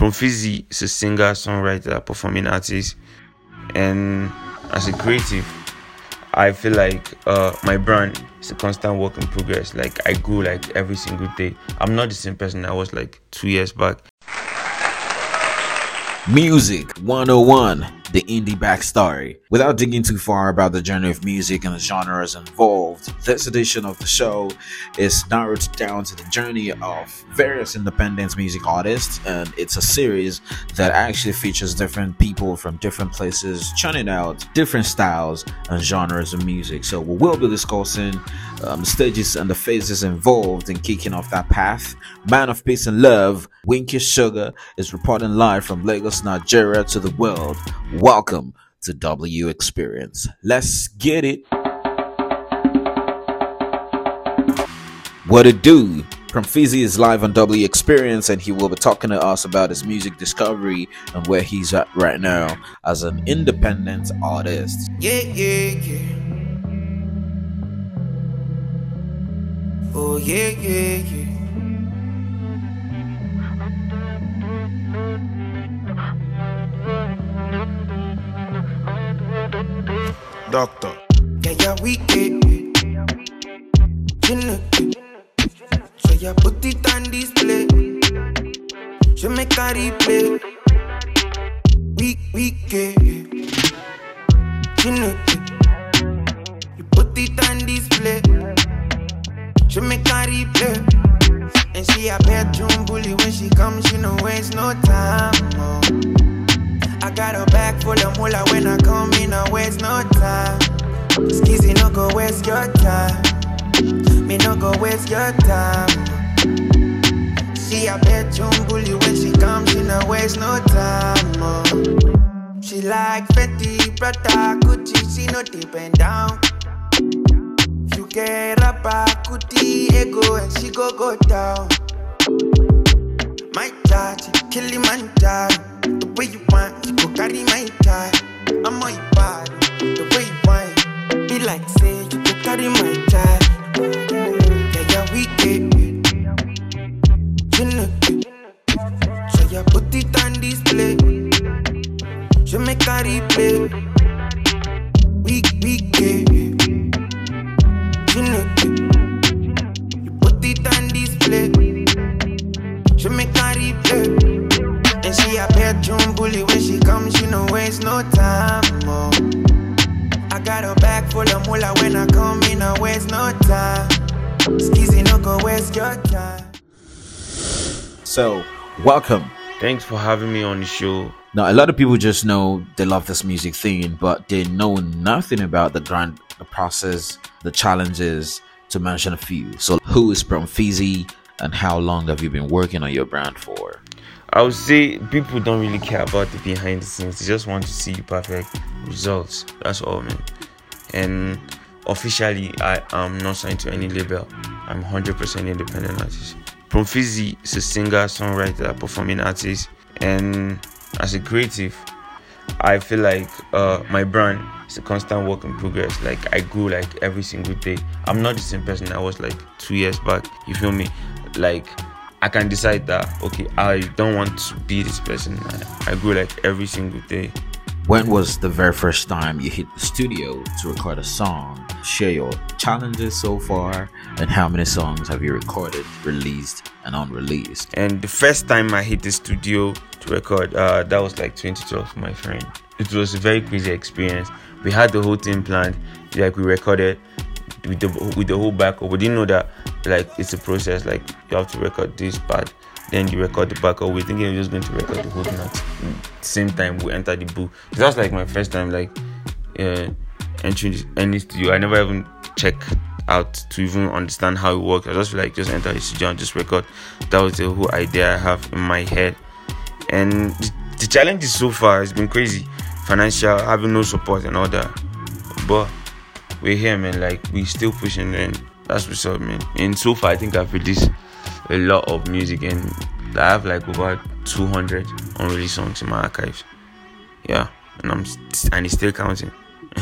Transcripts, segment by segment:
Promfizi is a singer, songwriter, performing artist, and as a creative, I feel like my brand is a constant work in progress. Like I grow like every single day. I'm not the same person I was like 2 years back. Music 101, the indie backstory. Without digging too far about the journey of music and the genres involved, this edition of the show is narrowed down to the journey of various independent music artists, and it's a series that actually features different people from different places churning out different styles and genres of music. So we will be discussing the stages and the phases involved in kicking off that path. Man of Peace and Love, Winky Sugar, is reporting live from Lagos, Nigeria to the world. Welcome to W Experience. Let's get it. What it do? Promfizi is live on W Experience, and he will be talking to us about his music discovery and where he's at right now as an independent artist. Yeah. Oh, yeah. Doctor. Yeah, we get so you put it on display. You make a replay. We get you put it on display. You make a replay. And she a bedroom bully when she comes, she no waste no time. Oh. I got a bag full of moolah when I come in, I waste no time. Skizzy no go waste your time. Me no go waste your time. She a bedroom bully when she comes, she no waste no time. Oh. She like Fenty, Prada, Gucci, she no depend down. You get rapper, Kuti, ego, and she go down. My judge, Kilimanjaro. The way you want, you go carry my child. I'm on your body, the way you want. Be like say, you go carry my child. Yeah, we get so you put it on display. You make a replay. We get you put it on display. You make a replay. And she a bedroom bully when she comes, she no waste no time. Oh. I got a bag full of moolah when I come in, I waste no time. Skizzy no go waste your time. So, welcome. Thanks for having me on the show. Now, a lot of people just know they love this music thing, but they know nothing about the process, the challenges, to mention a few. So, who is Promfizi, and how long have you been working on your brand for? I would say people don't really care about the behind the scenes. They just want to see perfect results. That's all, man. And officially, I am not signed to any label. I'm 100% independent artist. Promfizi is a singer, songwriter, performing artist, and as a creative, I feel like my brand is a constant work in progress. Like I grow like every single day. I'm not the same person I was like 2 years back. You feel me? Like I can decide that, okay, I don't want to be this person. I grow like every single day. When was the very first time you hit the studio to record a song? Share your challenges so far, and how many songs have you recorded, released, and unreleased? And the first time I hit the studio to record, that was like 2012, my friend. It was a very crazy experience. We had the whole thing planned, like we recorded with the whole backup. We didn't know that like it's a process, like you have to record this part, then you record the backup. We're thinking we're just going to record the whole thing at the same time we enter the booth. That was like my first time like entering any studio. I never even check out to even understand how it works. I just feel like just enter the studio and just record. That was the whole idea I have in my head. And the challenges so far has been crazy. Financial, having no support and all that. But we're here, man. Like we still pushing, and that's what's up, man. And so far, I think I've released a lot of music, and I have like over 200 unreleased songs in my archives. Yeah, and it's still counting.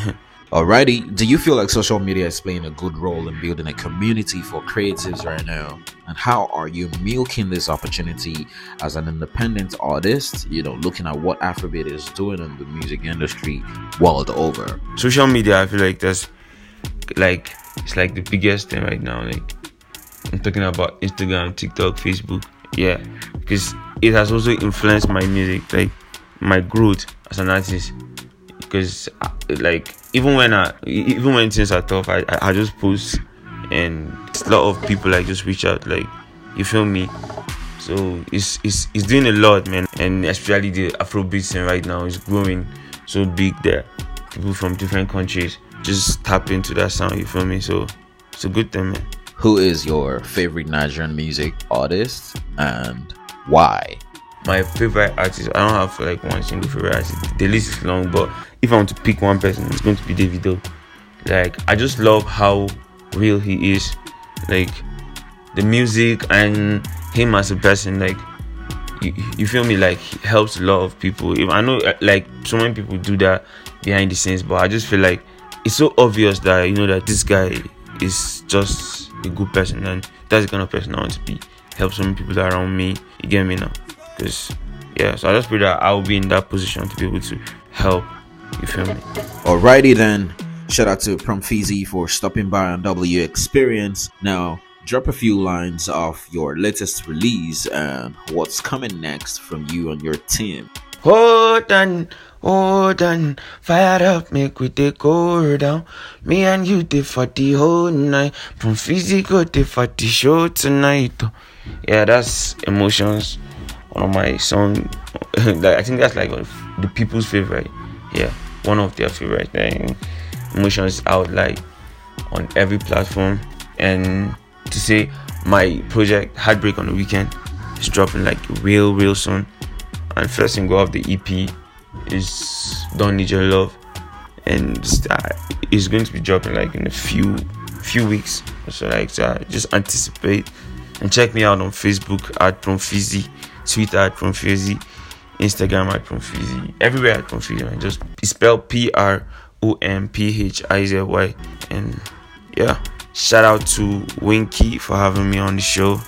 Alrighty, do you feel like social media is playing a good role in building a community for creatives right now? And how are you milking this opportunity as an independent artist, looking at what Afrobeat is doing in the music industry world over? Social media, I feel like it's like the biggest thing right now. Like, I'm talking about Instagram, TikTok, Facebook. Yeah, because it has also influenced my music, like my growth as an artist. Because even when things are tough, I just post, and a lot of people just reach out, you feel me. So it's doing a lot, man, and especially the Afrobeat scene right now is growing so big there. People from different countries just tap into that sound, you feel me. So it's a good thing, man. Who is your favorite Nigerian music artist and why? My favorite artist, I don't have one single favorite artist. The list is long, but if I want to pick one person, it's going to be Davido. I just love how real he is, the music and him as a person. You feel me? He helps a lot of people. I know so many people do that behind the scenes, but I just feel like it's so obvious that that this guy is just a good person, and that's the kind of person I want to be. Help so many people around me. You get me now? So I just pray that I'll be in that position to be able to help. You feel me? Alrighty then. Shout out to Promfizi for stopping by on W Experience. Now, drop a few lines of your latest release and what's coming next from you and your team. Hold on, fire up, make we take go down. Me and you did for the whole night. Promfizi go did for the show tonight. Yeah, that's Emotions. One of my songs, I think that's one of the people's favorite. Yeah, one of their favorite. Emotions out on every platform. And to say my project Heartbreak on the Weekend is dropping real soon. And first single of the EP is Don't Need Your Love, and it's going to be dropping in a few weeks. So just anticipate and check me out on Facebook at Promfizi, Twitter at Promfizi, Instagram at Promfizi, everywhere at Promfizi. Just spell Promphzy. And yeah, shout out to Winky for having me on the show.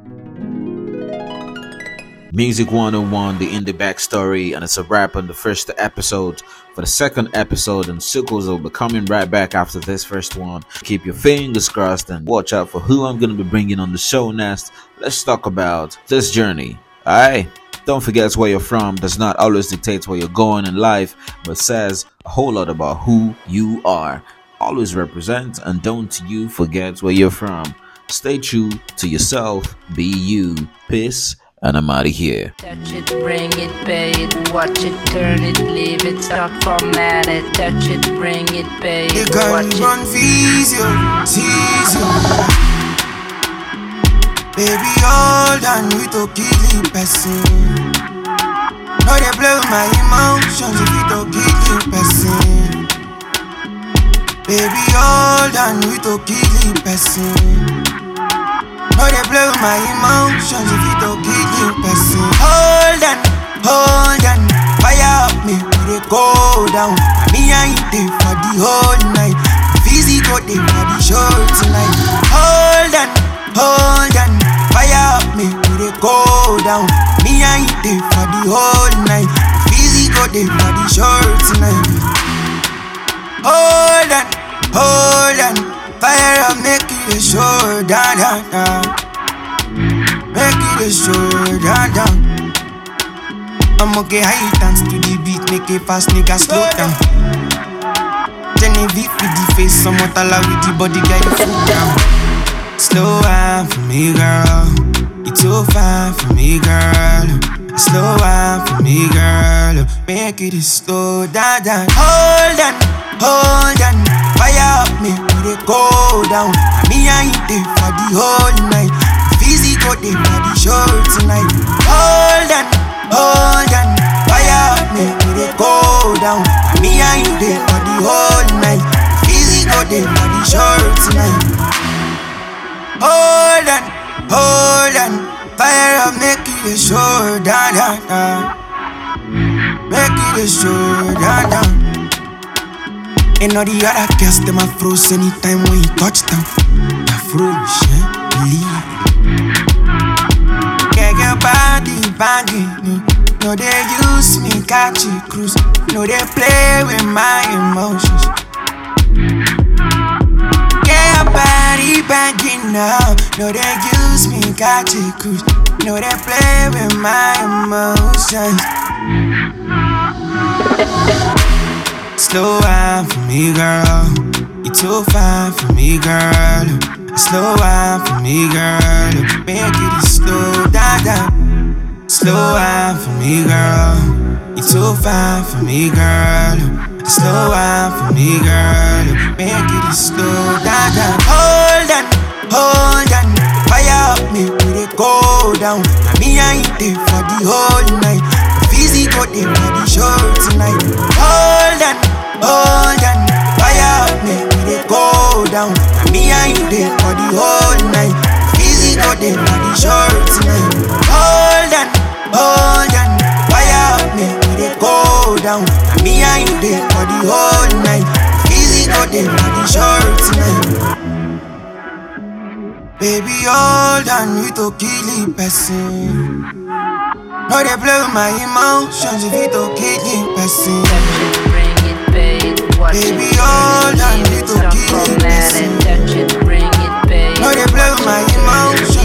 Music 101, the Indie Backstory, and it's a wrap on the first episode. For the second episode, and sequels will be coming right back after this first one. Keep your fingers crossed and watch out for who I'm going to be bringing on the show next. Let's talk about this journey. Alright, don't forget where you're from does not always dictate where you're going in life, but says a whole lot about who you are. Always represent, and don't you forget where you're from. Stay true to yourself, be you. Peace. And I'm out of here. Touch it, bring it, pay it, watch it, turn it, leave it, stop, format it. Touch it, bring it, pay it, watch it. Run Vizio, Zizio. Baby, hold on, we to kill the person. No, they play with my emotions, we to kill the person. Baby, hold on, we to kill the person. No, they play with my emotions if you don't give me person. Hold on, fire up me, we dey go down. Me and you dey for the whole night. Physical dey for the show tonight. Hold on, fire up me, we dey go down. Me and you dey for the whole night. Physical dey for the show tonight. Hold on. Fire up, make it a show, down. Make it a show, down. I'm okay, high dance to the beat, make it fast, nigga, slow down. Genevieve with the face, some Motala with the body, girl, you fool down. Slow wine for me, girl. It's so fine for me, girl. Slow wine for me, girl. Make it a slow, down. Hold on, fire up me, we dey go down. Me and you dey for the whole night. Physical dey for the show tonight. Hold on, fire up me, we dey go down. Me and you dey for the whole night. Physical dey for the show tonight. Hold on, fire up, make it a show, down. Make it a show, down. And all the other girls, them a froze anytime when you touch them. I froze, believe. Get your body banging, no they use me, catch you cruise. No they play with my emotions. Get your body banging now, no they use me, catch you cruise. No they play with my emotions. Slow wine for me, girl. You too fine for me, girl. Slow wine for me, girl. Make it slow down. Slow wine for me, girl. You too fine for me, girl. Slow wine for me, girl. Make it slow down. Hold on, hold on. Fire up me, we dey go down. Now me I ain't there for the whole night. Physical day for the show tonight. Hold on, hold on. Fire up me, we dey go down. Now me I ain't there for the whole night. Physical day for the show tonight. Hold on, hold on. Fire up me, we dey go down. Now me I ain't there for the whole night. Physical day for the show tonight. Baby, hold on, you to kill the person. No, they play with my emotions if you to kill the person. Baby, hold on, you to kill the person. No, they play with my emotions.